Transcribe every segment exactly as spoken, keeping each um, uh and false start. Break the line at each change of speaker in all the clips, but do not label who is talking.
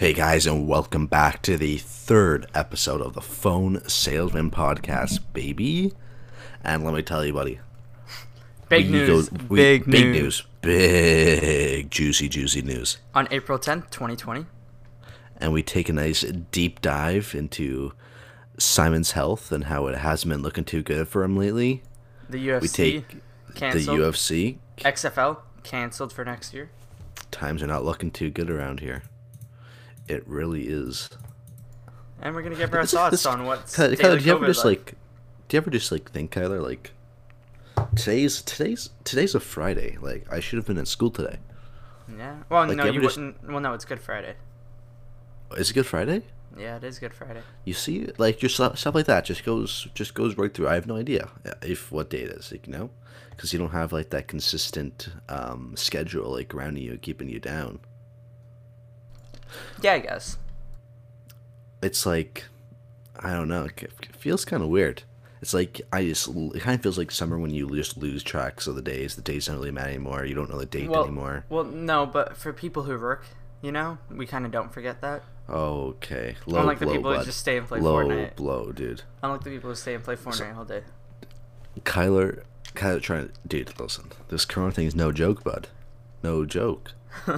Hey guys, and welcome back to the third episode of the Phone Salesman Podcast, baby. And let me tell you, buddy,
Big
we
news.
Go, we,
big,
big
news.
news, big juicy, juicy news.
On April tenth, twenty twenty.
And we take a nice deep dive into Simon's health and how it hasn't been looking too good for him lately.
The U F C
We take
canceled.
the U F C.
X F L canceled for next year.
Times are not looking too good around here. It really is.
And we're gonna give our
This-
thoughts
this-
on what's
Kyler,
daily
Kyler, do you ever
COVID
just
like.
like, do you ever just like think, Kyler, like, today's today's today's a Friday. Like, I should have been at school today.
Yeah. Well,
like,
no,
you
you
ever just-
wouldn't. Well, no, it's Good Friday.
Is it Good Friday?
Yeah, it is Good Friday.
You see, like, just stuff, stuff like that just goes just goes right through. I have no idea if what day it is, like, you know, because you don't have like that consistent um, schedule like around you, keeping you down.
Yeah, I guess.
It's like, I don't know. It feels kind of weird. It's like I just it kind of feels like summer when you just lose tracks of the days. The days don't really matter anymore. You don't know the date
Well,
anymore.
well, no, but for people who work, you know, we kind of don't forget that.
Okay, low
Unlike the
blow,
people who
bud.
just stay and play
low
Fortnite.
blow, dude.
Unlike the people who stay and play Fortnite
So-
all day.
Kyler, Kyler trying to, dude, listen. This Corona thing is no joke, bud. No joke.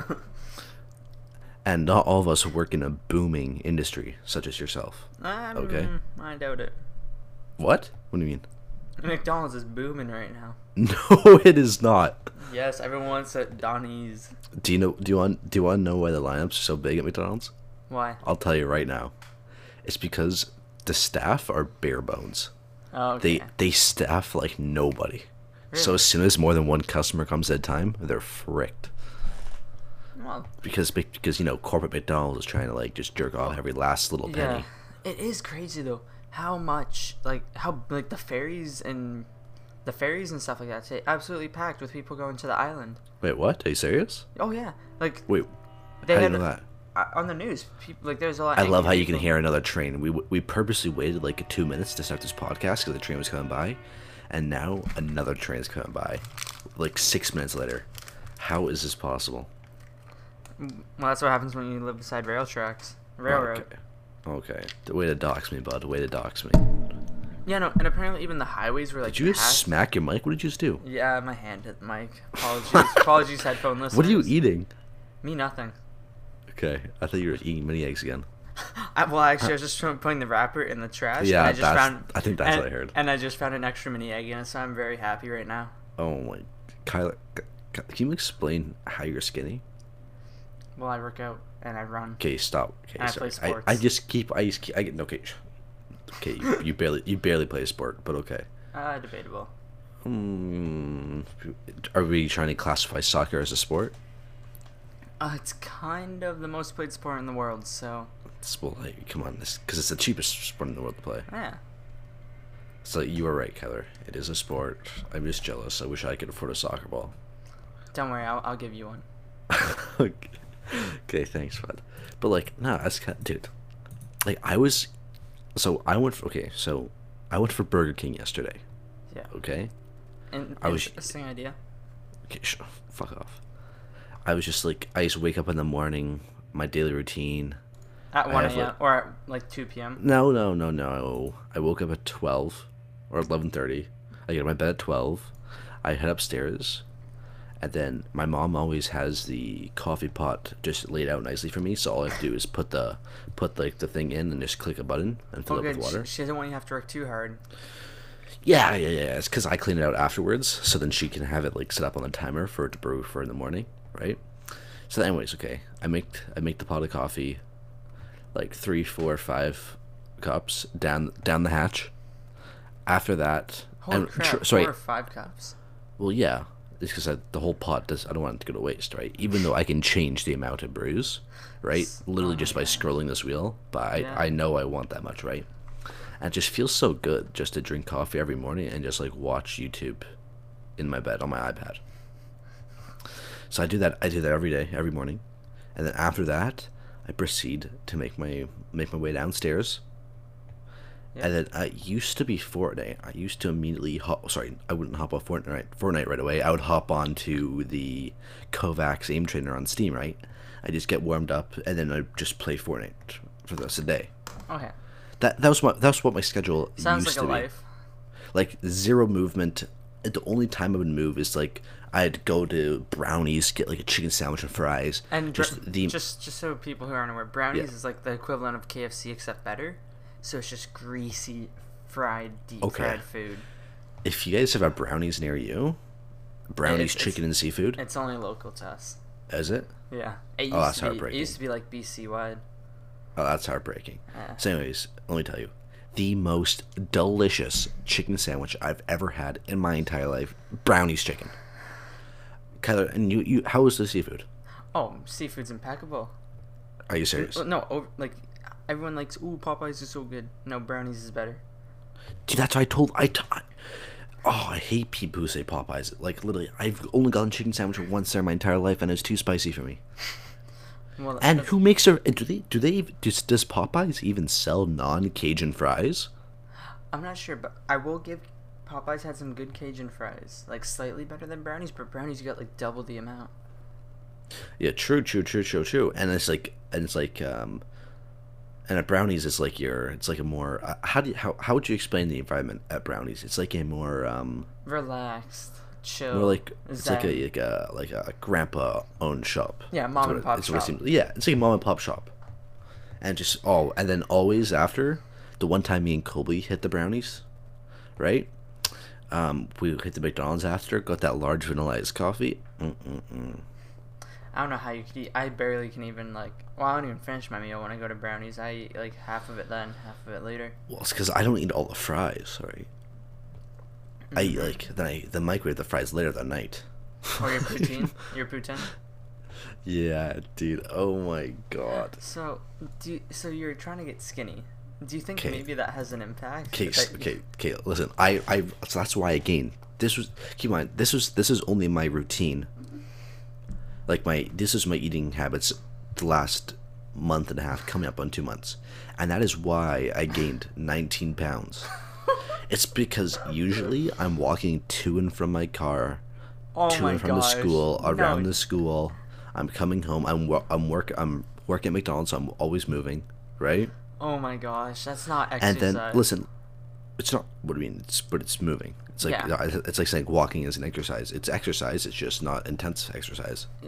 And not all of us work in a booming industry such as yourself.
Um,
Okay.
I doubt it.
What? What do you mean?
McDonald's is booming right now.
No, it is not.
Yes, everyone wants at Donnie's.
Do you know? Do you want? Do you want to know why the lineups are so big at McDonald's?
Why?
I'll tell you right now. It's because the staff are bare bones.
Oh, okay.
They they staff like nobody. So
Really?
as soon as more than one customer comes at a time, they're fricked.
Well,
Because because you know corporate McDonald's is trying to like just jerk off every last little penny.
yeah. It is crazy though. How much like how like the ferries and the ferries and stuff like that say absolutely packed with people going to the island.
Wait, what? Are you serious?
Oh yeah, like
Wait,
they
how do
had
you know that?
uh, on the news. People like there's a lot.
I
of
love how
angry
you can
people.
hear another train. We we purposely waited like two minutes to start this podcast because the train was coming by, and now another train is coming by, like six minutes later. How is this possible?
Well, that's what happens when you live beside rail tracks, railroad.
Okay. Okay. The way to dox me, bud. The way to dox me.
Yeah, no, and apparently even the highways were like.
Did you just
packed.
smack your mic? What did you just do?
Yeah, my hand hit the mic. Apologies, apologies, headphone listeners.
What are you eating?
Me nothing.
Okay, I thought you were eating mini eggs again.
I, well, actually, I was just trying- putting the wrapper in the trash.
Yeah,
and I just
that's-
found.
I think that's
and,
what I heard.
And I just found an extra mini egg in it, so I'm very happy right now.
Oh my, Kyler, c- can you explain how you're skinny?
Well, I work out and I run.
Okay, stop. Okay,
And I
sorry.
play
I,
sports.
I just keep. I just keep. I get okay. sh- Okay, you, you barely you barely play a sport, but okay.
Uh, debatable.
Hmm. Are we trying to classify soccer as a sport?
Uh, it's kind of the most played sport in the world, so
It's, well, like, come on, this because it's the cheapest sport in the world to play.
yeah.
So you were right, Kyler. It is a sport. I'm just jealous. I wish I could afford a soccer ball.
Don't worry, I'll, I'll give you one.
okay. okay, thanks, bud. But like, nah, that's kind of, dude. Like, I was, so I went. For, okay, so I went for Burger King yesterday.
Yeah.
Okay.
And
I was-
interesting idea.
Okay, sh- fuck off. I was just like, I used to wake up in the morning, my daily routine.
At
I
one
have,
a.m.
like-
or at like two p.m.
No, no, no, no. I woke up at twelve or eleven thirty. I get to my bed at twelve. I head upstairs, and then my mom always has the coffee pot just laid out nicely for me. So all I have to do is put the put like the thing in and just click a button and fill
Oh,
it up
good.
with water.
She, she doesn't want you to have to work too hard.
Yeah, yeah, yeah. It's because I clean it out afterwards, so then she can have it like set up on the timer for it to brew for in the morning, right? So, anyways, okay. I make I make the pot of coffee, like three, four, five cups down down the hatch. After that,
Holy
and
crap!
tr- sorry.
Four or five cups.
Well, yeah, it's because the whole pot does. I don't want it to go to waste, right? Even though I can change the amount of brews, right?
S-
Literally
oh
just
my
by
God.
scrolling this wheel, but I
Yeah.
I know I want that much, right? And it just feels so good just to drink coffee every morning and just like watch YouTube in my bed on my iPad. So I do that. I do that every day, every morning, and then after that, I proceed to make my make my way downstairs.
Yeah.
And then I used to be Fortnite. I used to immediately hop. Sorry, I wouldn't hop off Fortnite. Fortnite right away. I would hop onto the Kovacs Aim Trainer on Steam, right? I just get warmed up, and then I just play Fortnite for the rest of the day.
Okay.
That that was my that's what my schedule
Sounds
used
like a
to be.
life.
Like zero movement. The only time I would move is like I'd go to Brownies, get like a chicken sandwich and fries.
And
just
br-
the
just just so people who aren't aware, brownies
Yeah.
is like the equivalent of K F C except better. So it's just greasy, fried, deep
Okay.
fried food.
if you guys have a Brownies near you, Brownies
It's-
chicken and seafood,
It's only local to us.
is it?
Yeah. It used
Oh, that's
to be,
heartbreaking.
It used to be like B C wide.
Oh, that's heartbreaking.
Yeah.
So, anyways, let me tell you, the most delicious chicken sandwich I've ever had in my entire life, Brownies chicken. Kyler, and you, you, how was the seafood?
Oh, seafood's impeccable.
Are you serious?
Uh, No, over, like everyone likes. Ooh, Popeyes is so good. No, brownies is better.
Dude, that's what I told. I, t- I oh, I hate people who say Popeyes. Like literally, I've only gotten chicken sandwich once there in my entire life, and it's too spicy for me.
Well,
And
the-
who makes their? Do they? Do they? Does, does Popeyes even sell non-Cajun fries?
I'm not sure, but I will give. Popeyes had some good Cajun fries, like slightly better than brownies, but brownies you got like double the amount.
Yeah, true, true, true, true, true. And it's like, and it's like, um, and at Brownies, it's like your, it's like a more. Uh, how do you, how how would you explain the environment at Brownies? It's like a more um,
Relaxed, chill.
more like it's like
zen.
a like a like a grandpa owned shop.
Yeah,
That's
mom
what
and
it-
pop
it's what it
shop.
seems- yeah, it's like a mom and pop shop, and just oh, and then always after the one time me and Colby hit the Brownies, right? Um, we hit the McDonald's after, got that large vanilla iced coffee. Mm-mm-mm.
I don't know how you could eat. I barely can even like. Well, I don't even finish my meal when I go to brownies. I eat like half of it then, half of it later.
Well, it's because I don't eat all the fries. Sorry, I eat like then I then microwave the fries later that night.
Or your poutine. Your poutine.
Yeah, dude. Oh my god.
So, do you, so you're trying to get skinny. Do you think
'Kay.
maybe that has an impact?
Okay,
That-
okay, okay. Listen, I, I. So that's why I gained. This was keep in mind. This was this is only my routine. Like my this is my eating habits. The last month and a half, coming up on two months, and that is why I gained nineteen pounds. It's because usually I'm walking to and from my car,
Oh
to
my
and from
gosh.
the school, around
No.
the school. I'm coming home. I'm wo- I'm work. I'm working at McDonald's. So I'm always moving, right?
Oh my gosh, that's not exercise.
And then listen, it's not. What do you mean? It's but it's moving. It's like
Yeah.
it's like saying walking is an exercise. It's exercise. It's just not intense exercise.
Yeah.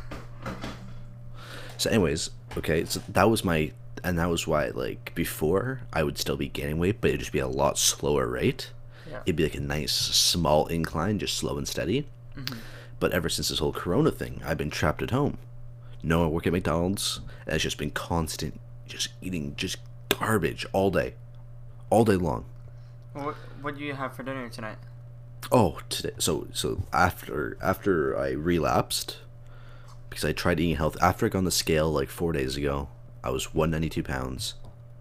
So, anyways, okay. So that was my, and that was why like before I would still be gaining weight, but it'd just be a lot slower rate.
Yeah.
It'd be like a nice small incline, just slow and steady.
Mm-hmm.
But ever since this whole Corona thing, I've been trapped at home. No, I work at McDonald's, and it's just been constant, just eating just garbage all day, all day long.
What What do you have for dinner tonight?
Oh, today. So so after after I relapsed, because I tried eating health after I got on the scale like four days ago, I was one ninety two pounds,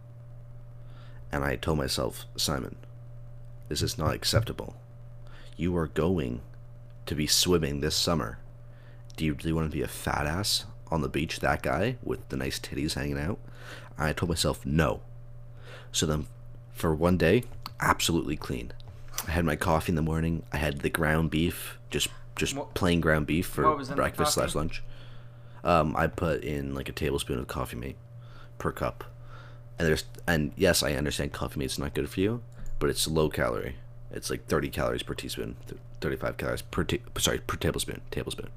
and I told myself, Simon, this is not acceptable. You are going to be swimming this summer. Do you really want to be a fat ass on the beach, that guy with the nice titties hanging out? And I told myself no. So then, for one day, absolutely clean. I had my coffee in the morning. I had the ground beef, just just
What-
plain ground beef for
what was in the
breakfast
coffee?
slash lunch. Um, I put in like a tablespoon of coffee mate per cup, and there's and yes, I understand coffee mate's not good for you, but it's low calorie. It's like thirty calories per teaspoon, th- thirty-five calories per ta- sorry per tablespoon tablespoon.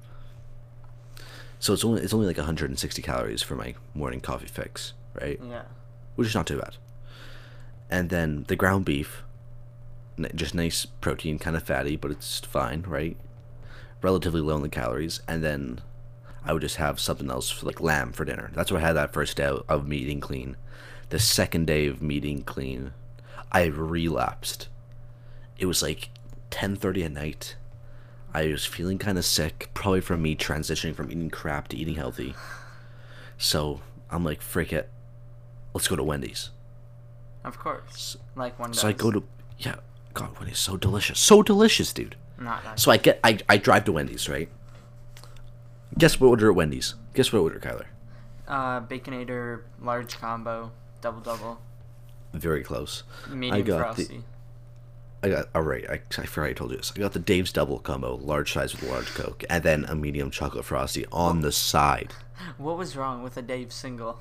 So it's only it's only like one hundred sixty calories for my morning coffee fix, right?
Yeah.
Which is not too bad. And then the ground beef, n- just nice protein, kind of fatty, but it's fine, right? Relatively low in the calories. And then I would just have something else, for, like lamb for dinner. That's what I had that first day of me eating clean. The second day of me eating clean, I relapsed. It was like ten thirty at night. I was feeling kind of sick, probably from me transitioning from eating crap to eating healthy. So I'm like, frick it, let's go to Wendy's.
Of course. Like one does.
So I go to, yeah, God, Wendy's so delicious, so delicious, dude.
Not nice.
So I get, I, I drive to Wendy's, right? Guess what order at Wendy's? Guess what order, Kyler?
Uh, Baconator, large combo, double double,
Very close.
medium
got the-
frosty.
I got all right. I, I forgot I told you this. I got the Dave's Double combo, large size with a large Coke, and then a medium chocolate frosty on the side.
What was wrong with a Dave single?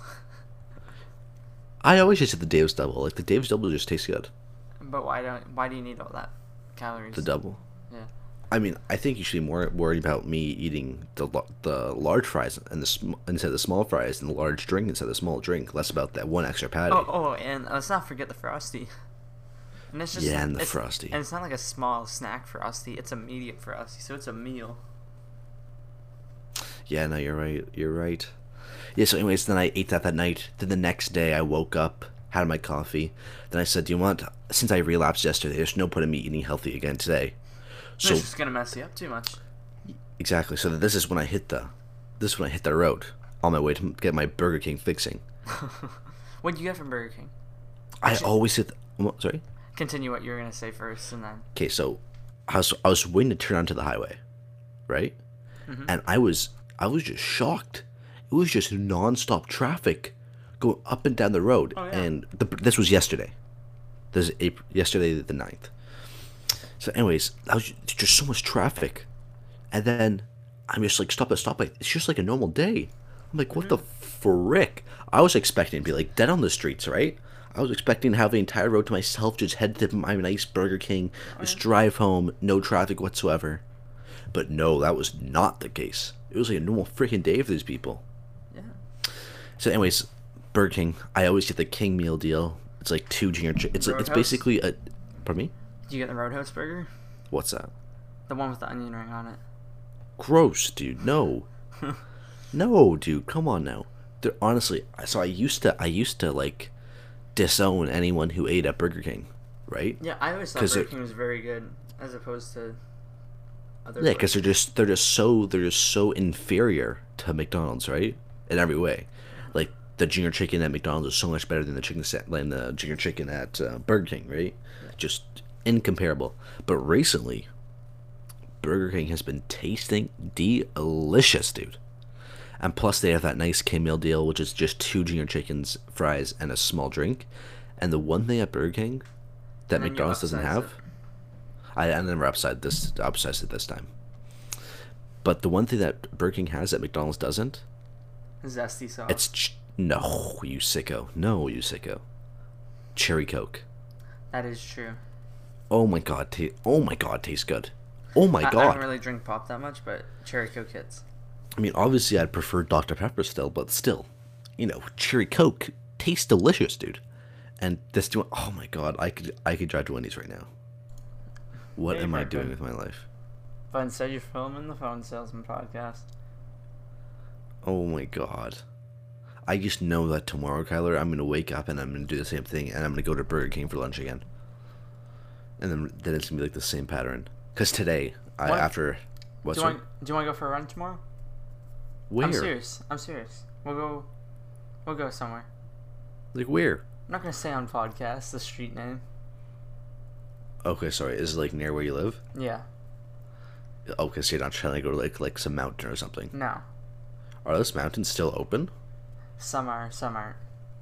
I always just did the Dave's Double. Like the Dave's Double just tastes good.
But why don't? Why do you need all that calories?
The double.
Yeah.
I mean, I think you should be more worried about me eating the the large fries and the sm- instead of the small fries and the large drink instead of the small drink. Less about that one extra patty.
Oh, oh, and let's not forget the frosty. And it's just,
yeah, and the
it's,
frosty.
And it's not like a small snack frosty; it's a medium frosty, so it's a meal.
Yeah, no, you're right. You're right. Yeah. So, anyways, then I ate that that night. Then the next day, I woke up, had my coffee. Then I said, "Do you want?" Since I relapsed yesterday, there's no point in me eating healthy again today. So
This is gonna mess you up too much.
exactly. So this is when I hit the, this is when I hit the road on my way to get my Burger King fixing.
What do you get from Burger King?
I
Actually-
always hit. The, sorry.
Continue what you were gonna say first, and then.
Okay, so I was I was waiting to turn onto the highway, right?
Mhm.
And I was I was just shocked. It was just nonstop traffic going up and down the road.
Oh, yeah.
And the, this was yesterday. This is April, yesterday the ninth. So, anyways, I was just, just so much traffic, and then I'm just like stop at stoplight. It's just like a normal day. I'm like, what the frick? I was expecting to be like dead on the streets, right? I was expecting to have the entire road to myself, just head to my nice Burger King, just drive home, no traffic whatsoever. But no, that was not the case. It was like a normal freaking day for these people.
Yeah.
So, anyways, Burger King. I always get the King meal deal. It's like two junior. Chi- it's like it's
Roadhouse?
basically a. Pardon me.
Do you get the Roadhouse burger?
What's that?
The one with the onion ring on it.
Gross, dude. No. No, dude. Come on now. They're, honestly, so I used to. I used to like disown anyone who ate at Burger King, right?
Yeah, I always thought
'Cause
Burger
it-
King was very good, as opposed to other.
Yeah, because they're just they're just so they're just so inferior to McDonald's, right? In every way, like the junior chicken at McDonald's is so much better than the chicken set than the junior chicken at uh, Burger King, right? Just incomparable. But recently, Burger King has been tasting delicious, dude. And plus, they have that nice K meal deal, which is just two junior chickens, fries, and a small drink. And the one thing at Burger King that
And then you
McDonald's doesn't
upsize
have.
it.
I, I never upside this upsized it this time. But the one thing that Burger King has that McDonald's doesn't,
Zesty sauce.
it's ch- no, you sicko, no, you sicko, cherry Coke.
That is true.
Oh my god, ta- oh my god, tastes good. Oh my
I, I
god.
don't really drink pop that much, but cherry Coke hits.
I mean, obviously, I'd prefer Doctor Pepper still, but still, you know, cherry Coke tastes delicious, dude. And this, do- oh my god, I could, I could drive to Wendy's right now. What
Yeah, you
am I
probably
doing
could.
with my life?
But instead, you're filming the Phone Salesman podcast.
Oh my god. I just know that tomorrow, Kyler, I'm gonna wake up and I'm gonna do the same thing, and I'm gonna go to Burger King for lunch again. And then, then it's gonna be like the same pattern. Cause today, I
What?
after, what's
do you
it?
want? Do you want to go for a run tomorrow?
Where?
I'm serious. I'm serious. We'll go. We'll go somewhere.
Like where?
I'm not gonna say on podcast the street name.
Okay, sorry. Is it like near where you live?
Yeah.
Okay, so you're not trying to go to like like some mountain or something.
No.
Are those mountains still open?
Some are. Some aren't.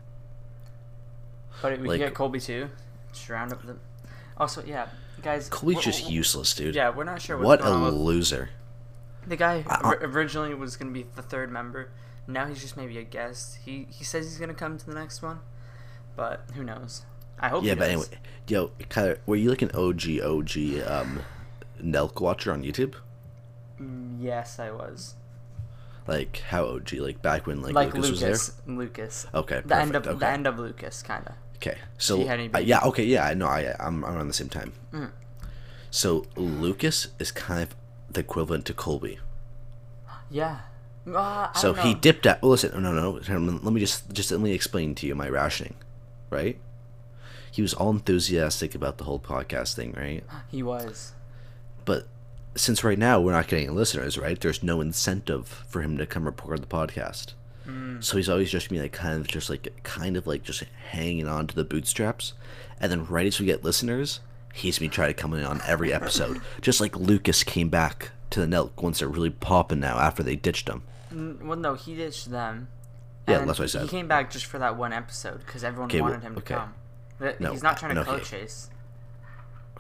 But we
Like-
can get Colby too. Just round up the. Also, yeah, guys.
Colby's
we're-
just
we're-
useless, dude.
Yeah, we're not sure what's
What a
going on with
loser.
the guy. Who
I- I-
ori- originally was gonna be the third member. Now he's just maybe a guest. He he says he's gonna come to the next one, but who knows? I hope.
Yeah,
he
but
does.
anyway, yo, Kyler, were you like an O G O G um, Nelk watcher on YouTube?
Mm, yes, I was.
Like how O G? Like back when like,
Like
Lucas,
Lucas.
was there?
Lucas.
Okay,
The end of
perfect,
the
okay.
end of Lucas, kind of.
Okay, so
He had any
uh, yeah, okay, yeah, no, I I'm I'm around the same time.
Mm.
So Lucas is kind of the equivalent to Colby.
Yeah. Uh, I
So
don't
he
know.
dipped out. Well, listen, no, no, no. Let me just just let me explain to you my rationing, right? He was all enthusiastic about the whole podcast thing, right?
He was.
But since right now we're not getting listeners, right? There's no incentive for him to come record the podcast.
Mm.
So he's always just being like kind of just like kind of like just hanging on to the bootstraps, and then right as we get listeners, he's been trying to come in on every episode, just like Lucas came back to the Nelk once they're really popping now after they ditched him.
N- Well, no, he ditched them.
Yeah,
and
that's what I
he-
said.
He came back just for that one episode because everyone
Okay,
wanted
well,
him to
okay.
come. But
No,
he's not trying to
okay.
clout chase.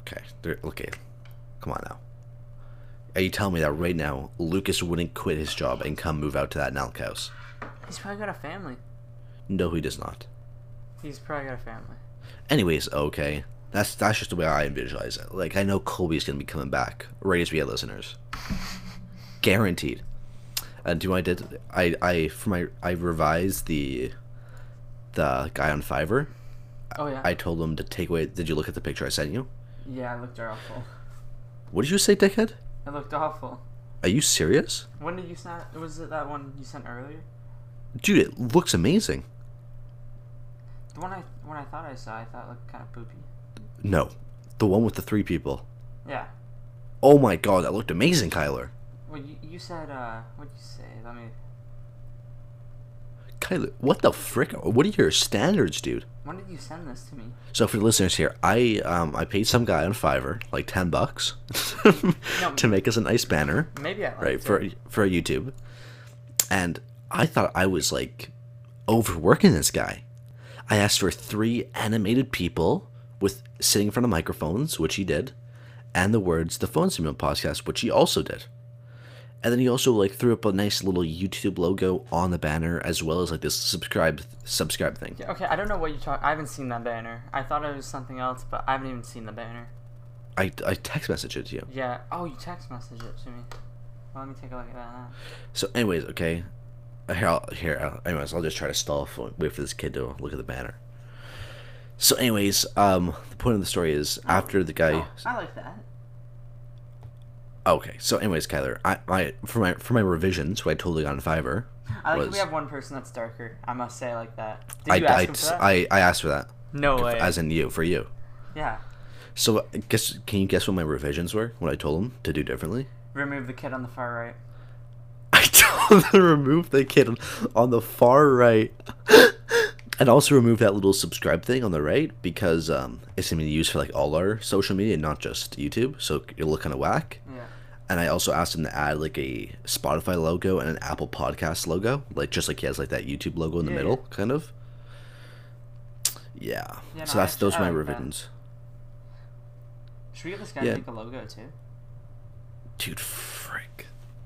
Okay, there, okay, come on now. Are you telling me that right now Lucas wouldn't quit his job and come move out to that Nelk house?
He's probably got a family.
No, he does not.
He's probably got a family.
Anyways, okay. That's that's just the way I visualize it. Like, I know Colby's gonna be coming back right as we get listeners, guaranteed. And do you know what I did? I I for my I revised the the guy on Fiverr.
Oh yeah.
I told him to take away. Did you look at the picture I sent you?
Yeah, it looked awful.
What did you say, dickhead?
It looked awful.
Are you serious?
When did you send? Was it that one you sent earlier?
Dude, it looks amazing.
The one I one I thought I saw, I thought it looked kind of poopy.
No, the one with the three people.
Yeah.
Oh my god, that looked amazing, Kyler.
Well, you you said uh, what'd you say? Let me.
Kyler, what the frick? What are your standards, dude?
When did you send this to me?
So for the listeners here, I um I paid some guy on Fiverr like ten bucks
No,
to make us a nice banner,
maybe I liked
right,
it.
for for a YouTube, and I thought I was like overworking this guy. I asked for three animated people with sitting in front of microphones, which he did, and the words "The Phone Signal Podcast," which he also did. And then he also like threw up a nice little YouTube logo on the banner, as well as like this subscribe subscribe thing.
Yeah, okay, I don't know what you talk. I haven't seen that banner. I thought it was something else, but I haven't even seen the banner.
I, I text messaged it to you.
Yeah. Oh, you text messaged it to me. Well, let me take a look at that now.
So, anyways, okay. Here, I'll, here. I'll, anyways, I'll just try to stall for, wait for this kid to look at the banner. So, anyways, um, the point of the story is after the guy.
Oh, I like that.
Okay, so anyways, Kyler, I, I for my for my revisions, who I totally got on Fiverr.
I like
was,
that we have one person that's darker. I must say, like that. Did
I,
you ask
I,
him for that?
I, I asked for that.
No way.
As in you, for you.
Yeah.
So, guess can you guess what my revisions were? What I told him to do differently?
Remove the kid on the far right.
I told him to remove the kid on the far right, and also remove that little subscribe thing on the right because um, it's gonna be used for like all our social media, not just YouTube. So it'll look kind of whack.
Yeah.
And I also asked him to add like a Spotify logo and an Apple Podcast logo, like just like he has like that YouTube logo in the
Yeah,
middle,
yeah.
kind of. Yeah.
Yeah,
so
no,
that's
I-
those
I
are my
like that.
revisions.
Should we get this guy
Yeah.
to make a logo too?
Dude, frick.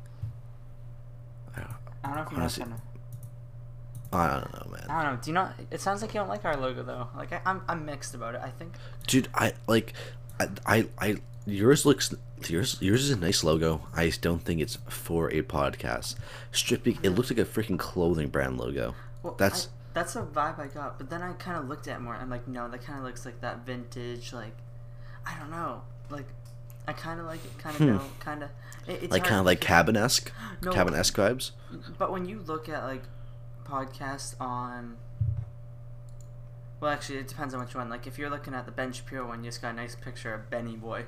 I don't,
I don't know if you
Honestly,
know.
I don't know, man.
I don't know. Do you not? It sounds like you don't like our logo though. Like I, I'm, I'm mixed about it. I think.
Dude, I like, I, I, I, yours looks, yours, yours is a nice logo. I just don't think it's for a podcast. Strictly, it looks like a freaking clothing brand logo.
Well,
That's
I, that's the vibe I got. But then I kind of looked at it more. And I'm like, no, that kind of looks like that vintage. Like, I don't know. Like, I kind of like it. Kind of
Hmm.
don't. Kind of. It, it's
like
hard
kind of
to
like
pick-
cabin-esque,
No.
cabin-esque vibes.
But when you look at like podcasts on, well, actually, it depends on which one. Like, if you're looking at the Ben Shapiro one, you just got a nice picture of Benny Boy.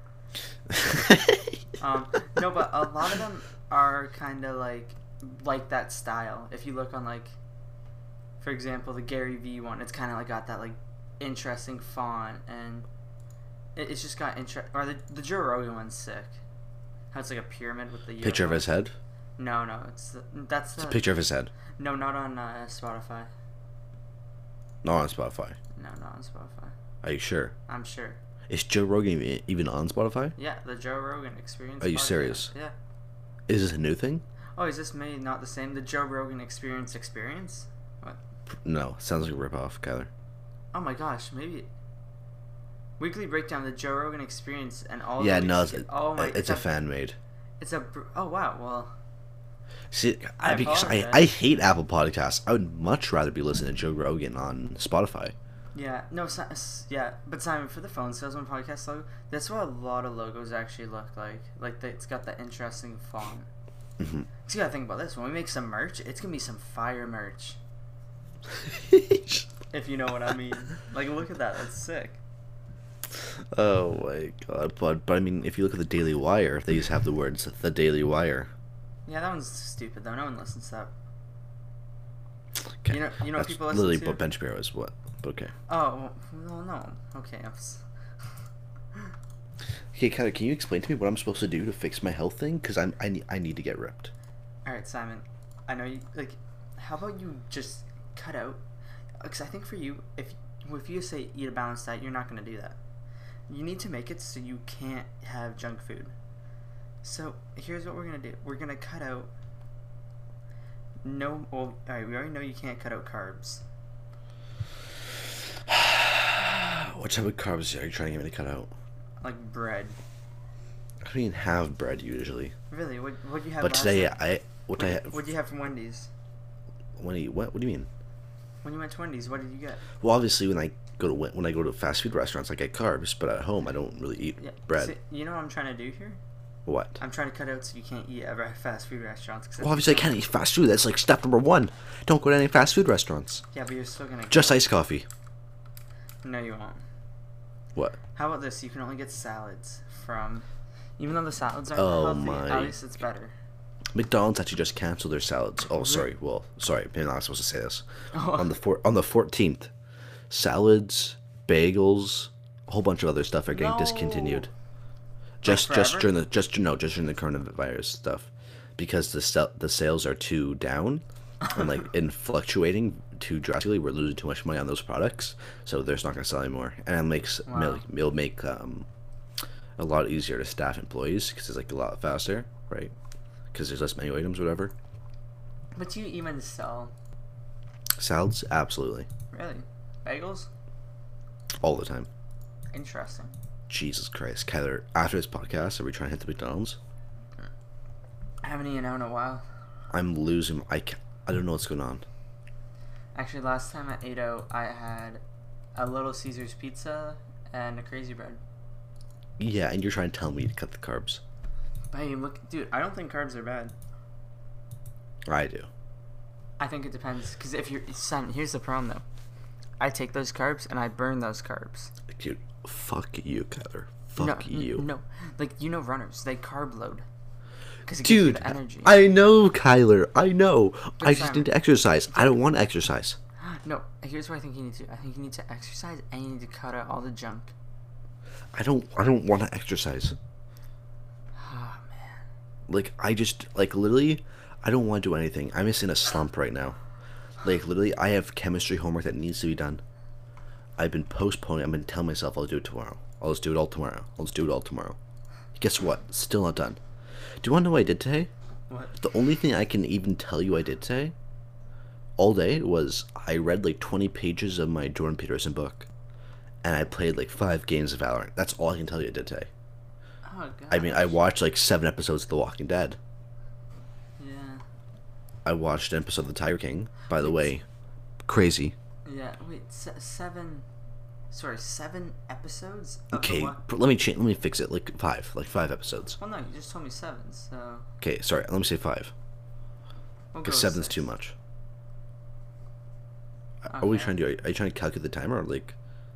Um, no, but a lot of them are kind of like like that style. If you look on like, for example, the Gary Vee one, it's kind of like got that like interesting font, and it, it's just got interest. Or the the Joe Rogan one's sick. How it's like a pyramid with the
Picture of his head.
No, no, it's the, that's the
It's a picture of his head.
no, not on uh, Spotify.
Not on Spotify.
No, not on Spotify.
Are you sure?
I'm sure.
Is Joe Rogan e- even on Spotify?
Yeah, the Joe Rogan Experience.
Are you
podcast.
serious?
Yeah.
Is this a new thing?
Oh, is this maybe not the same? The Joe Rogan Experience Experience? What?
No, sounds like a ripoff, Kyler.
Oh my gosh, maybe. Weekly breakdown of the Joe Rogan Experience and all.
Yeah,
the
no,
weeks-
it's,
oh my,
it's a fan made.
It's a. br- Oh wow, well.
See,
I
I, because I,
apologize.
I hate Apple Podcasts. I would much rather be listening to Joe Rogan on Spotify.
Yeah, no, Si- s- yeah, but Simon, for the Phone Salesman podcast logo, that's what a lot of logos actually look like. Like, the, it's got that interesting font.
hmm
So you gotta think about this. When we make some merch, it's gonna be some fire merch. If you know what I mean. Like, look at that. That's sick.
Oh my god, but but I mean, if you look at the Daily Wire, they just have the words "the Daily Wire."
Yeah, that one's stupid though. No one listens to that.
Okay,
You know, you know what
that's
people listen
literally
to.
what Ben Shapiro is. What? But okay.
Oh well, no. Okay. I'm s-
Okay, Kyler, can you explain to me what I'm supposed to do to fix my health thing? Because I'm I need I need to get ripped.
All right, Simon. I know you like. How about you just cut out? Because I think for you, if if you say eat a balanced diet, you're not gonna do that. You need to make it so you can't have junk food. So here's what we're gonna do. We're gonna cut out. No, well, all right. We already know you can't cut out carbs.
What type of carbs are you trying to get me to cut out?
Like bread.
I don't even have bread usually.
Really? What what do you have?
But
last
today
time?
I what
What
I
what do you have from Wendy's?
when do you what what do you mean?
When you went to Wendy's, what did you get?
Well, obviously when I go to when I go to fast food restaurants, I get carbs, but at home I don't really eat
Yeah.
bread.
See, you know what I'm trying to do here?
What?
I'm trying to cut out so you can't eat ever at fast food restaurants.
Well, obviously I can't eat fast food. That's like step number one. Don't go to any fast food restaurants.
Yeah, but you're still gonna.
Just
go.
iced coffee.
No, you won't.
What?
How about this? You can only get salads from. Even though the salads aren't
Oh
healthy,
my.
at least it's better.
McDonald's actually just canceled their salads. Oh,
Really?
sorry. Well, sorry. Maybe I'm not supposed to say this.
Oh.
On the four, on the fourteenth, salads, bagels, a whole bunch of other stuff are getting
No.
discontinued. Just
Like
just
forever?
during the just no just during the coronavirus stuff, because the sel- the sales are too down, and like in fluctuating too drastically. We're losing too much money on those products, so they're just not going to sell anymore. And it makes
Wow.
it'll make um a lot easier to staff employees because it's like a lot faster, right? Because there's less menu items, whatever.
But do you even sell
Salads, absolutely,
really bagels?
all the time.
Interesting.
Jesus Christ, Kyler. After this podcast, are we trying to hit the McDonald's?
I haven't eaten out in a while.
I'm losing. I ca I don't know what's going on.
Actually, last time I ate out, I had a Little Caesars pizza and a Crazy Bread.
Yeah, and you're trying to tell me to cut the carbs.
But hey, look, dude, I don't think carbs are bad.
I do.
I think it depends, because if you're son, here's the problem though. I take those carbs and I burn those carbs.
Dude, fuck you, Kyler. Fuck
no, n-
you.
No, like you know, runners they carb load. Because it gives you
Dude,
the energy.
I know, Kyler. I know.
But
I just
Simon-
need to exercise. I don't want to exercise.
No, here's what I think you need to do. I think you need to exercise and you need to cut out all the junk.
I don't. I don't want to exercise.
Oh man.
Like I just like literally, I don't want to do anything. I'm just in a slump right now. Like literally, I have chemistry homework that needs to be done. I've been postponing. I've been telling myself I'll do it tomorrow. I'll just do it all tomorrow. I'll just do it all tomorrow. Guess what? Still not done. Do you want to know what I did today?
What?
The only thing I can even tell you I did today, all day, was I read like twenty pages of my Jordan Peterson book, and I played like five games of Valorant. That's all I can tell you I did today.
Oh god.
I mean, I watched like seven episodes of The Walking Dead.
Yeah.
I watched an episode of The Tiger King. By the way, crazy.
Yeah. Wait. Se- seven. Sorry, seven episodes. Of
Okay,
The wa-
pr- let me change. Let me fix it. Like five, like five episodes.
well, no, you just told me seven, so.
Okay, sorry. Let me say five.
We'll go
Because
with
seven's
six.
too much. Are we
Okay.
trying to do? Are you trying to calculate the timer or like?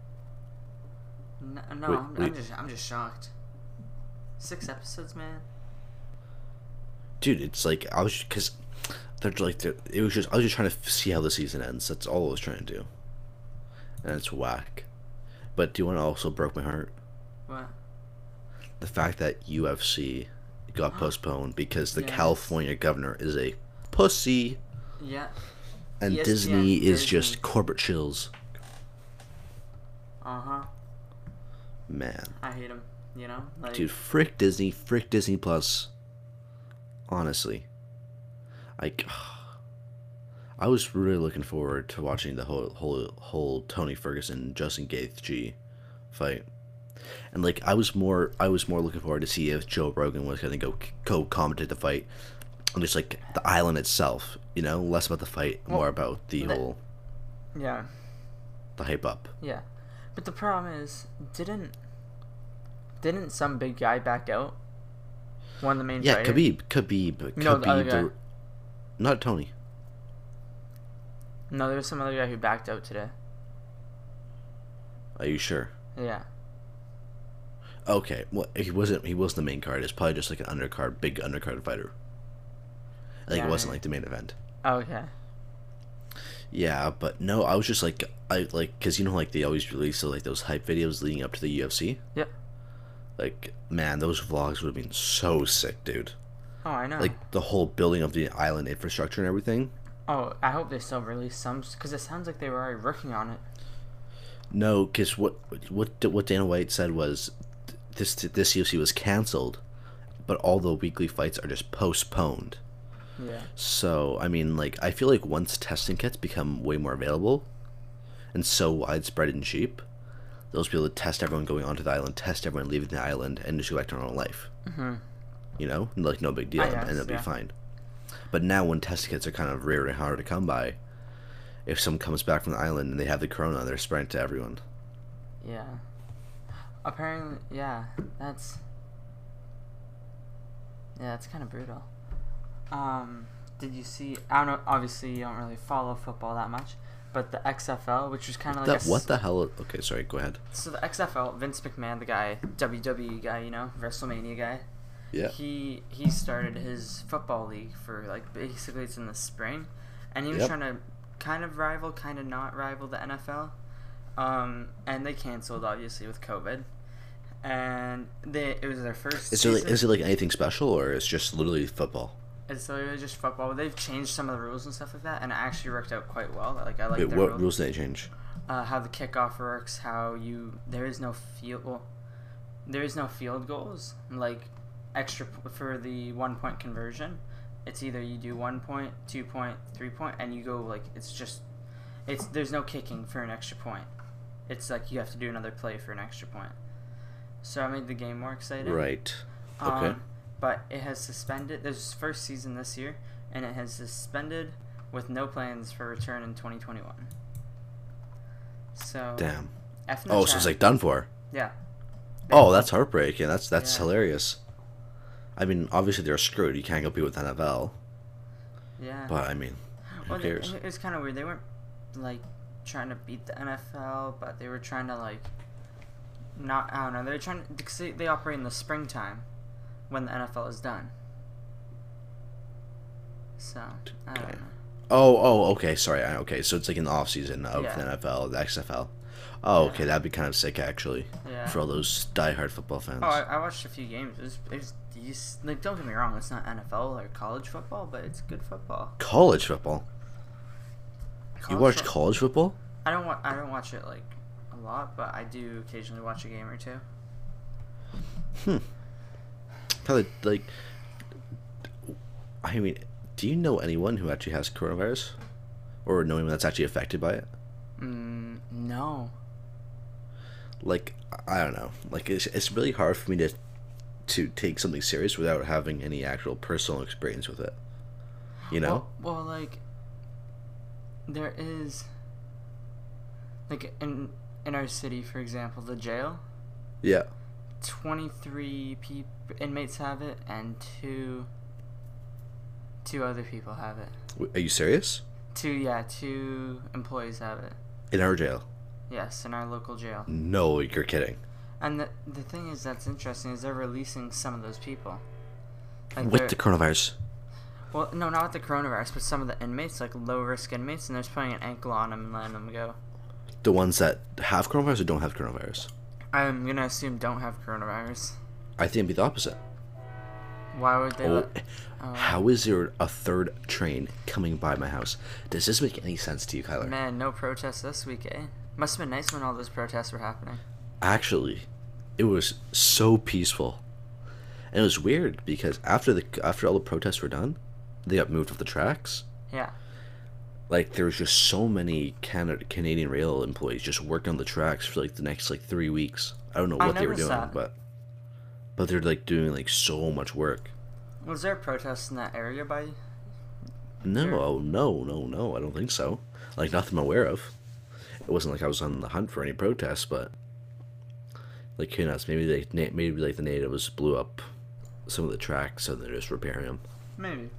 No, no
Wait,
I'm,
wait.
I'm just, I'm just shocked. Six episodes, man.
Dude, it's like I was because they're like they're, it was just I was just trying to f- see how the season ends. That's all I was trying to do, and it's whack. But do you want to also broke my heart?
What?
The fact that U F C got postponed because the
Yes.
California governor is a pussy,
Yeah.
and
E S P N
Disney is
Disney.
just corporate chills.
Uh huh.
Man,
I hate him. You know, like.
dude, frick Disney, frick Disney Plus. Honestly, like, I was really looking forward to watching the whole whole whole Tony Ferguson Justin Gaethje fight, and like I was more I was more looking forward to see if Joe Rogan was gonna go co commentate the fight, and just like the island itself, you know, less about the fight,
Well,
more about the
the-
whole
Yeah.
the hype up.
Yeah. But the problem is, didn't didn't some big guy back out? One of the main
Yeah,
fighter?
Khabib, Khabib, Khabib,
No, the other guy.
the, not Tony.
No, there was some other guy who backed out today.
Are you sure?
Yeah.
Okay, well, he wasn't. He wasn't the main card. It's probably just like an undercard, big undercard fighter. Like
Yeah,
it wasn't
yeah.
like the main event.
Okay.
Yeah, but no, I was just like, I like, cause you know, like they always release like those hype videos leading up to the U F C.
Yep.
Like, man, those vlogs would have been so sick, dude.
Oh, I know.
Like the whole building of the island infrastructure and everything.
Oh, I hope they still release some, because it sounds like they were already working on it.
No, because what what what Dana White said was this this U F C was canceled, but all the weekly fights are just postponed.
Yeah.
So I mean, like I feel like once testing kits become way more available, and so widespread and cheap, they'll just be able to test everyone going onto the island, test everyone leaving the island, and just go back to normal life.
Mm-hmm.
You know, like no big deal,
I guess,
and it'll
yeah.
be fine. But now when test kits are kind of rare and hard to come by, if someone comes back from the island and they have the corona, they're spreading it to everyone.
Yeah. Apparently, yeah, that's yeah, it's kind of brutal. Um, did you see? I don't know. Obviously, you don't really follow football that much, but the X F L, which was kind of like
That,
a s-
what the hell? Okay, sorry. Go ahead.
So the X F L, Vince McMahon, the guy, W W E guy, you know, WrestleMania guy.
Yeah.
He he started his football league for like basically it's in the spring, and he was
Yep.
trying to kind of rival, kind of not rival the N F L. Um, and they canceled obviously with COVID, and they it was their first.
Is it like,
season.
is it like anything special, or is it just literally football?
It's literally just football. They've changed some of the rules and stuff like that, and it actually worked out quite well. Like I like
Wait,
their
what
rules.
rules did they change?
Uh, how the kickoff works, how you there is no field well, there is no field goals like extra p- for the one point conversion. It's either you do one point, two point, three point, and you go like it's just it's there's no kicking for an extra point. It's like you have to do another play for an extra point. So I made the game more exciting.
Right. Okay.
Um, but it has suspended. There's its first season this year, and it has suspended with no plans for return in twenty twenty-one. So
Damn.
F in the
Oh,
chat.
so it's like done for.
Yeah.
Oh, that's heartbreaking. That's that's
Yeah.
hilarious. I mean, obviously they're screwed. You can't compete with N F L.
Yeah.
But I mean, who
well,
cares?
It, it's kind of weird. They weren't like trying to beat the N F L, but they were trying to like not. I don't know. They were trying to. Cause they, they operate in the springtime when the N F L is done. So I
Okay.
don't know.
Oh, oh, okay. Sorry. I- Okay, so it's like an off season of
Yeah.
the N F L, the X F L. Oh,
Yeah.
okay. That'd be kind of sick, actually,
Yeah.
for all those diehard football fans.
Oh, I, I watched a few games. It was, it was decent. Like, don't get me wrong, it's not N F L or college football, but it's good football.
College football. You
College
watch
fo-
college football?
I don't wa- I don't watch it like a lot, but I do occasionally watch a game or two.
Hmm. Kind of like. I mean, do you know anyone who actually has coronavirus, or know anyone that's actually affected by it?
Mm, no.
Like, I don't know. Like, it's it's really hard for me to to take something serious without having any actual personal experience with it. You know?
Well, well, like there is like in in our city, for example, the jail.
Yeah.
Twenty-three peop- inmates have it, and two two other people have it.
W- Are you serious?
Two, yeah, two employees have it.
In our jail?
Yes, in our local jail.
No, you're kidding.
And the the thing is that's interesting is they're releasing some of those people. Like
With
they're-
the coronavirus?
well, no, not with the coronavirus, but some of the inmates, like low risk inmates, and they're just putting an ankle on them and letting them go.
The ones that have coronavirus or don't have coronavirus?
I'm gonna assume don't have coronavirus.
I think it'd be the opposite.
Why would they
Oh,
let? Oh,
how is there a third train coming by my house? Does this make any sense to you, Kyler?
man, no protests this week, eh? Must have been nice when all those protests were happening.
Actually, it was so peaceful. And it was weird because after the after all the protests were done, they got moved off the tracks.
Yeah.
Like there was just so many Canada Canadian rail employees just working on the tracks for like the next like three weeks. I don't know
I
what they were
noticed
doing,
that.
but but they're like doing like so much work.
Was there protests in that area by?
No,
Sure.
oh, no, no, no. I don't think so. Like nothing I'm aware of. It wasn't like I was on the hunt for any protests, but like who knows? Maybe they na- maybe like the natives blew up some of the tracks, so they're just repairing them.
Maybe.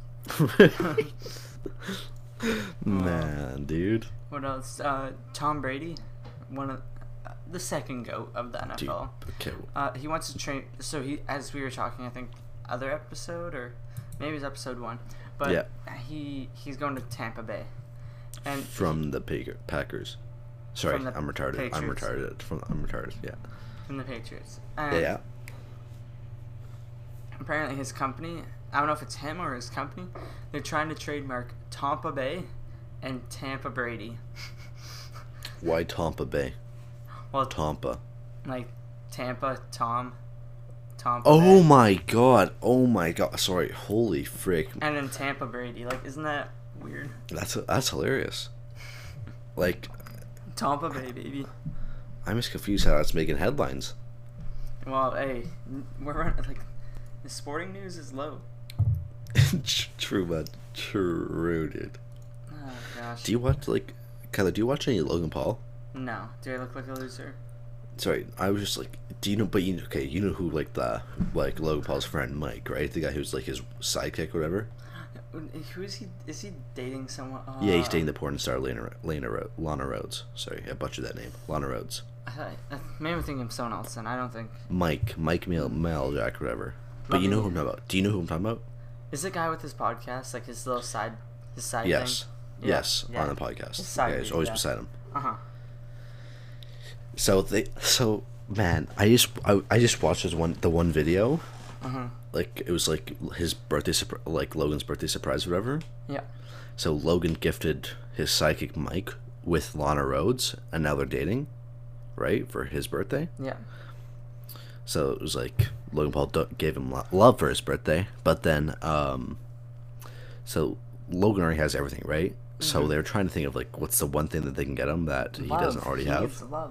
Man, dude.
What else? Uh, Tom Brady, one of uh, the second goat of the N F L.
Dude, okay.
Uh, he wants to train. So he, as we were talking, I think other episode or maybe it's episode one, but
Yeah.
he he's going to Tampa Bay, and
From the Pager- Packers. Sorry,
From the
I'm retarded. I'm
Patriots.
retarded. From I'm retarded. Yeah.
from the Patriots. And
Yeah. yeah.
apparently his company, I don't know if it's him or his company, they're trying to trademark Tampa Bay and Tampa Brady.
Why Tampa Bay?
Well,
Tampa.
like Tampa, Tom, Tampa.
Oh
Bay.
my god. Oh my god. Sorry. Holy frick.
And then Tampa Brady. Like, isn't that weird?
That's that's hilarious. Like,
Tampa Bay, baby.
I'm just confused how that's making headlines.
Well, hey, we're running, like, the sporting news is low.
True, man. True, dude.
Oh gosh.
Do you watch like, Kyler? Do you watch any Logan Paul?
No. Do I look like a loser?
Sorry, I was just like, do you know? But you okay? You know who like the like Logan Paul's friend Mike, right? The guy who's like his sidekick or whatever.
Who is he? Is he dating someone? Uh,
Yeah, he's dating the porn star Lana Lana Ro- Lana Rhodes. Sorry, I butchered that name. Lana Rhodes.
I thought, I, maybe I'm thinking of someone else. Then I don't think.
Mike, Mike Mel Meljack, whatever. But
Let
you know
me-
who I'm talking about. Do you know who I'm talking about?
Is the guy with his podcast like his little side, his side
Yes.
thing? Yeah,
Yes,
yeah.
on the podcast.
His side
Yeah, he's
gig,
always
yeah.
beside him.
Uh huh.
So they, so man, I just I, I just watched this one the one video,
Uh huh.
like it was like his birthday surpri- like Logan's birthday surprise or whatever.
Yeah.
So Logan gifted his psychic Mike with Lana Rhodes, and now they're dating, right, for his birthday.
Yeah.
So it was like Logan Paul do- gave him lo- love for his birthday, but then um, so Logan already has everything, right? So
Mhm.
they're trying to think of like what's the one thing that they can get him that he
Love.
doesn't already
He
have.
needs love.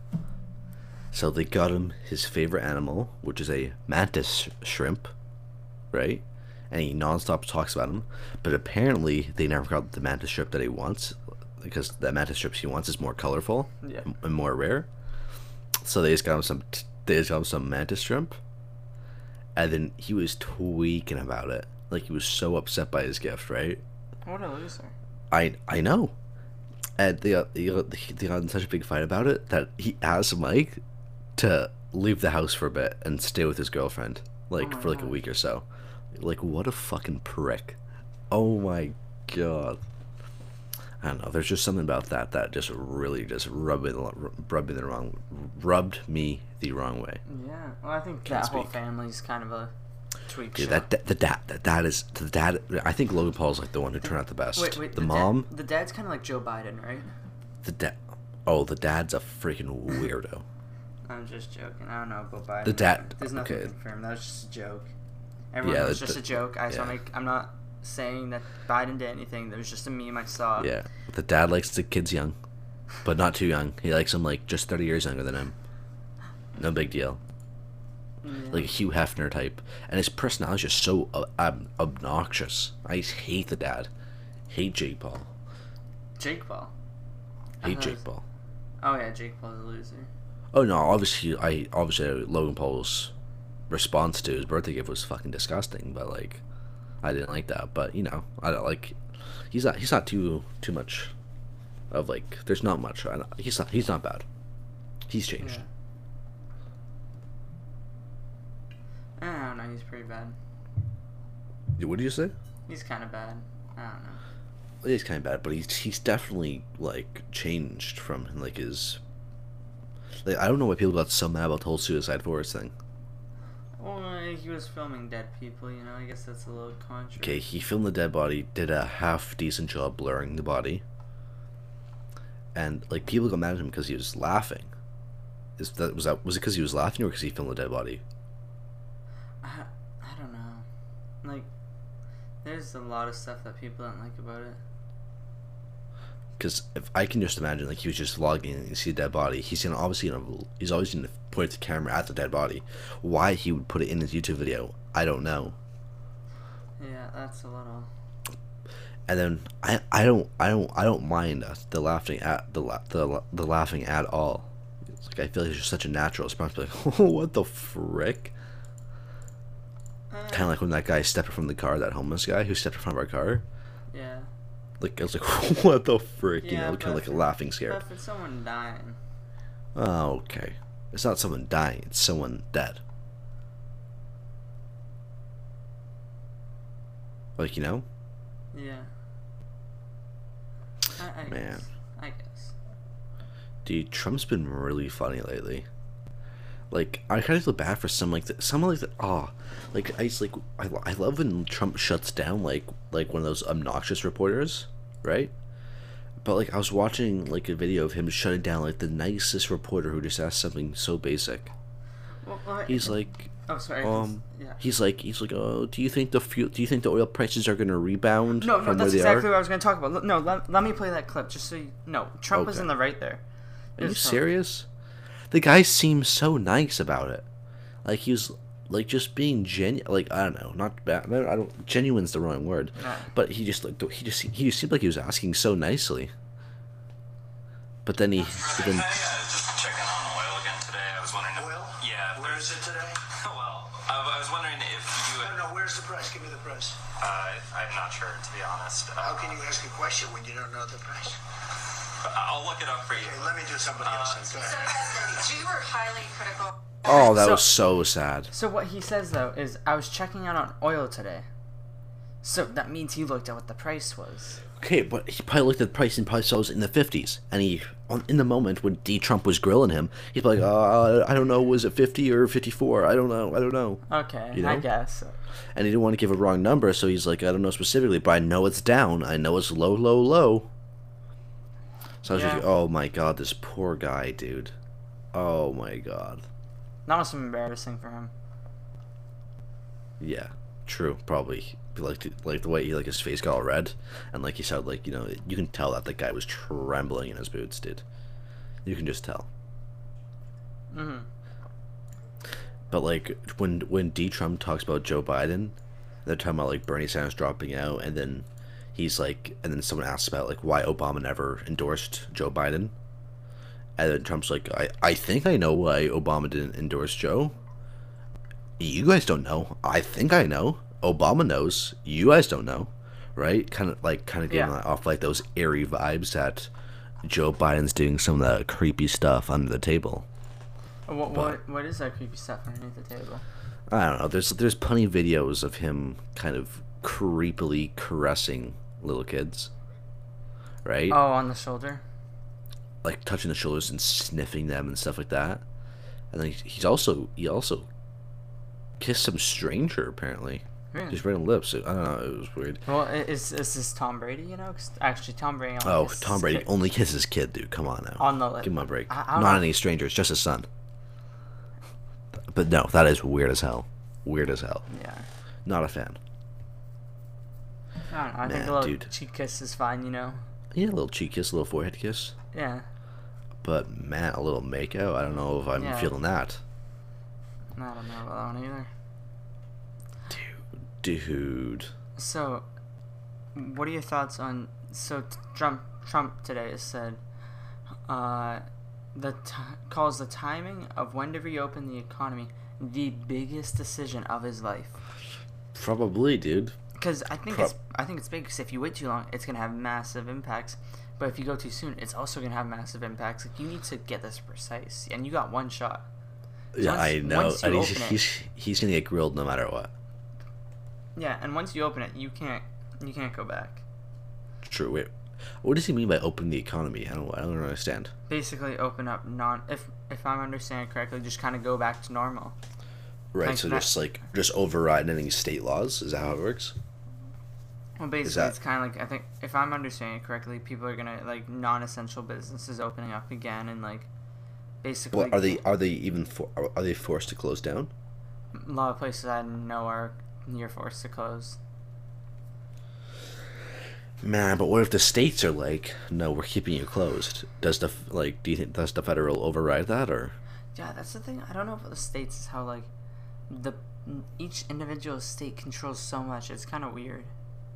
So they got him his favorite animal, which is a mantis sh- shrimp, right? And he nonstop talks about him. But apparently, they never got the mantis shrimp that he wants, because the mantis shrimp he wants is more colorful
Yeah.
and more rare. So they just got him some. T- they just got him some mantis shrimp, and then he was tweaking about it. Like he was so upset by his gift, right?
What a loser.
I I know. And they got, they got they got in such a big fight about it that he asked Mike to leave the house for a bit and stay with his girlfriend, like
Oh my
for like a
gosh.
week or so. Like what a fucking prick! Oh my god. I don't know. There's just something about that that just really just rubbed me the, rubbed me the wrong rubbed me the wrong way.
Yeah. Well, I think
Can't
that whole
speak.
family's kind of a tweak
Yeah,
show.
that, that the dad the dad is the dad. I think Logan Paul's like the one who turned out the best.
Wait, wait.
the,
dad-
mom,
the dad's kind of like Joe Biden, right?
the dad. Oh, the dad's a freaking weirdo.
I'm just joking. I don't know about Biden.
The dad-
There's nothing
okay.
confirmed. That was just a joke. Everyone
Yeah,
knows
the-
just a joke. I just
yeah.
wanna make. I'm not saying that Biden did anything. There was just a meme I saw.
Yeah, the dad likes the kids young, but not too young. He likes them like just thirty years younger than him. No big deal.
Yeah.
Like a Hugh Hefner type, and his personality is just so uh, ob- obnoxious. I just hate the dad. Hate Jake Paul.
Jake Paul. I
Hate
thought it
Jake
was-
Paul.
Oh yeah, Jake Paul's a loser.
Oh no, obviously I obviously Logan Paul's response to his birthday gift was fucking disgusting, but like I didn't like that. But you know, I don't like he's not he's not too too much of like there's not much. I don't, he's not he's not bad. He's changed.
Yeah. I don't know. He's pretty bad.
What do you say?
He's kind of bad. I don't know.
He's kind of bad, but he's he's definitely like changed from like his. Like I don't know why people got so mad about the whole Suicide Forest thing.
Well, he was filming dead people. You know. I guess that's a little controversial.
Okay, he filmed the dead body, did a half decent job blurring the body, and like people got mad at him because he was laughing. Is that was that was it because he was laughing or because he filmed the dead body?
I, I don't know. Like, there's a lot of stuff that people don't like about it.
Because if I can just imagine, like he was just vlogging and you see a dead body, he's gonna obviously gonna he's always gonna point the camera at the dead body. Why he would put it in his YouTube video, I don't know.
Yeah, that's a little.
And then I, I don't I don't I don't mind uh, the laughing at the la- the la- the laughing at all. It's like I feel like it's just such a natural response. Like, oh, what the frick?
Uh,
Kind of like when that guy stepped from the car, that homeless guy who stepped in front of our car.
Yeah.
Like I was like, what the frick? You
Yeah,
know, kind of
but
like a
for-
laughing scare.
But for someone dying.
Oh, okay. It's not someone dying. It's someone dead. Like you know,
Yeah. I, I
Man.
Guess. I guess.
dude. Trump's been really funny lately. Like I kind of feel bad for some like that. Someone like that. Oh, like I just like I, I love when Trump shuts down like like one of those obnoxious reporters, right? But like I was watching like a video of him shutting down like the nicest reporter who just asked something so basic.
Well, well,
He's like,
oh, sorry.
um,
Yeah.
he's like, he's like, oh, do you think the fuel? Do you think the oil prices are gonna rebound?
No, no,
from
that's
where they
exactly
are?
what I was going to talk about. L- No, let, let me play that clip just so you. No, Trump was
Okay.
in the right there.
Are you
Just so-
serious? The guy seems so nice about it. Like he was like just being genuine. Like I don't know, not bad. I don't. Genuine's the wrong word.
Yeah.
But he just like he just he just seemed like he was asking so nicely. But then he but then
Hey, uh, just checking on oil again today. I was wondering. If,
Oil?
Yeah.
Where is it today?
Well, I, I was wondering if you.
No, no, where's the price? Give me the price.
Uh, I'm not sure, to be honest. Uh,
How can you ask a question when you don't know the price?
I'll look it up for you.
Okay, let me do somebody else. Then. Go
So,
ahead.
Desmond, you were highly critical.
oh that
So-
was so sad.
So what he says though is, I was checking out on oil today. So that means he looked at what the price was.
Okay, but he probably looked at the price and probably saw it was in the fifties, and he on, in the moment when D Trump was grilling him, he's like, uh, I don't know, was it fifty or fifty-four? I don't know, I don't know.
Okay,
You
I
know?
guess.
And he didn't want to give a wrong number, so he's like, I don't know specifically, but I know it's down. I know it's low, low, low. So I was just
Yeah.
like, oh my god, this poor guy, dude. Oh my god.
That was embarrassing for him.
Yeah, true, probably. Like, like the way he, like his face got all red, and like he sounded like, you know, you can tell that the guy was trembling in his boots, dude. You can just tell.
hmm
But like when when D Trump talks about Joe Biden, they're talking about like Bernie Sanders dropping out, and then he's like, and then someone asks about like why Obama never endorsed Joe Biden, and then Trump's like, I I think I know why Obama didn't endorse Joe. You guys don't know. I think I know. Obama knows. You guys don't know, right? Kind of like kind of getting
Yeah.
off like those airy vibes that Joe Biden's doing some of the creepy stuff under the table.
What,
But-
what what is that creepy stuff underneath the table?
I don't know. There's there's plenty of videos of him kind of creepily caressing little kids, right?
Oh, on the shoulder.
Like touching the shoulders and sniffing them and stuff like that. And then he's also he also kissed some stranger apparently,
Really?
just right on the lips. I don't know. It was weird.
Well, i- is is this Tom Brady? You know, 'Cause actually, Tom Brady. only
Oh,
kisses
Tom Brady
kid-
only kisses his kid, dude. Come on now.
on the lip.
Give him a break.
I- I don't
Not
know.
any strangers, just his son. But no, that is weird as hell. Weird as hell.
Yeah.
Not a fan.
I don't know. I think
Man,
a little
dude.
cheek kiss is fine. You know.
Yeah, a little cheek kiss, a little forehead kiss.
Yeah.
But man, a little makeout. I don't know if I'm
Yeah.
feeling that.
I don't know about that one either.
Dude.
So, what are your thoughts on? So t- Trump Trump today has said, uh, the t- calls the timing of when to reopen the economy the biggest decision of his life.
Probably, dude.
Because I think
Prob-
it's I think it's big. Because if you wait too long, it's gonna have massive impacts. But if you go too soon, it's also gonna have massive impacts. Like you need to get this precise, and you got one shot.
Yeah,
once-
I know.
once you
And he's,
open it-
he's he's gonna get grilled no matter what.
Yeah, and once you open it, you can't you can't go back.
True. Wait, what does he mean by open the economy? I don't. I don't understand.
Basically, open up non. If if I'm understanding correctly, just kind of go back to normal.
Right.
Like
so
that-
just like just override any state laws. Is that how it works?
Well, basically,
that-
it's kind of like I think if I'm understanding it correctly, people are gonna like non-essential businesses opening up again, and like basically,
Well, are they are they even for, are, are they forced to close down?
a lot of places I know are near forced to close.
Man, but what if the states are like, no, we're keeping you closed? Does the f- like do you think does the federal override that or?
Yeah, that's the thing. I don't know about the states is how like the each individual state controls so much. It's kind of weird.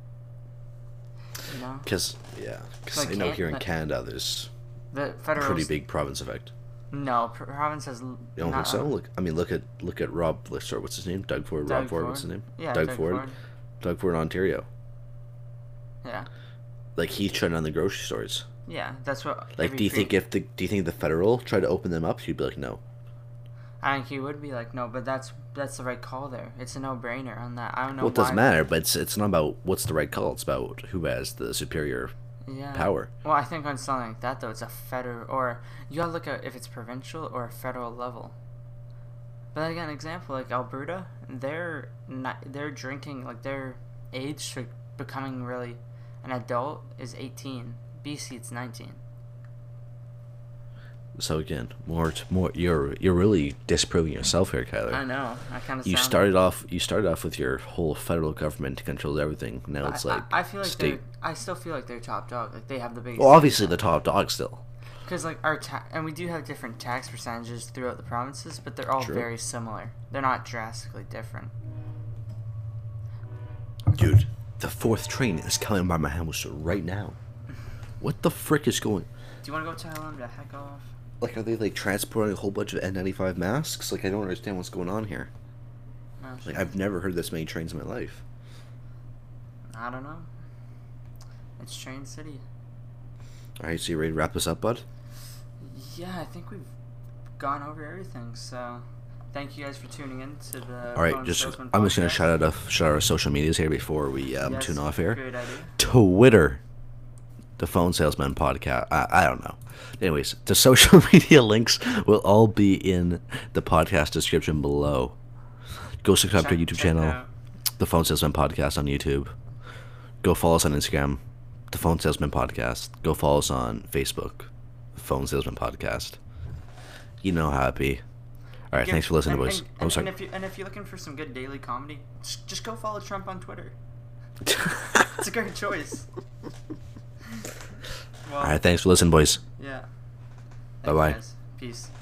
You know,
Because yeah, because
Like
I know
Can-
here in
like-
Canada there's
the federal
pretty
s-
big province effect.
No, pr- province has. l-
You don't
not,
think so?
uh,
Look, I mean, look at look at Rob. Let's start. What's his name? Doug Ford.
Doug
Rob Ford. What's his name?
Yeah,
Doug, Ford. Doug Ford in Ontario.
Yeah,
Like he's shutting down the grocery stores.
yeah. That's what.
Like,
every
do you
free-
think if the do you think the federal tried to open them up, you'd be like, no?
I think he would be like, no, but that's that's the right call there. It's a no-brainer on that. I don't know.
Well, it doesn't
why-
matter. But it's it's not about what's the right call. It's about who has the superior
Yeah.
power.
Well, I think on something like that though, it's a federal or you gotta look at if it's provincial or a federal level. But then again, example like Alberta, they're not they're drinking like their age for becoming really an adult is eighteen. B C it's nineteen.
So again, more t- more. You're you're really disproving yourself here, Kyler.
I know. I kind of.
You started off. You started off with your whole federal government controls everything. Now it's
I,
like
I, I feel like
state.
they're. I still feel like they're top dog. Like they have the biggest.
Well, obviously the top dog still.
Because like our ta- and we do have different tax percentages throughout the provinces, but they're all
True.
very similar. They're not drastically different.
Dude, the fourth train is coming by my house right now. What the frick is going?
Do you want to go tell them to heck off?
Like, are they like transporting a whole bunch of N ninety-five masks? Like, I don't understand what's going on here.
No,
Like, I've never heard this many trains in my life.
I don't know. It's Train City.
All right, so you ready to wrap this up, bud?
Yeah, I think we've gone over everything. So, thank you guys for tuning in to the.
All right,
Phone
just
Salesman
I'm just gonna
podcast.
shout out a, shout out our social medias here before we um,
Yes,
tune off here.
Great idea.
Twitter, the Phone Salesman Podcast. I, I don't know. Anyways, the social media links will all be in the podcast description below. Go subscribe to our
Check-
YouTube
check it
channel,
out.
the Phone Salesman Podcast on YouTube. Go follow us on Instagram, the Phone Salesman Podcast. Go follow us on Facebook, the Phone Salesman Podcast. You know how it be. All right,
Yeah,
thanks for listening,
and,
boys.
And,
I'm
and,
sorry.
and if you and if you're looking for some good daily comedy, just, just go follow Trump on Twitter. It's a great choice. Well,
All right, thanks for listening, boys.
yeah.
Bye-bye.
Thanks, guys. Peace.